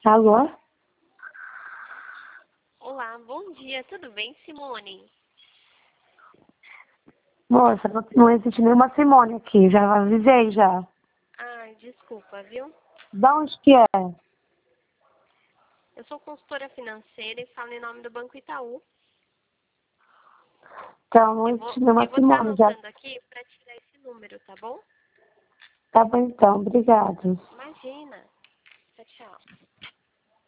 Alô? Olá, bom dia, tudo bem, Simone? Moça, não existe nenhuma Simone aqui, já avisei já. Ai, desculpa, viu? Da onde que é? Eu sou consultora financeira e falo em nome do Banco Itaú. Então, não Eu existe vou nenhuma eu vou estar Simone, já. anotando aqui para tirar esse número, tá bom? Tá bom então, obrigado. Imagina. Tchau, tchau.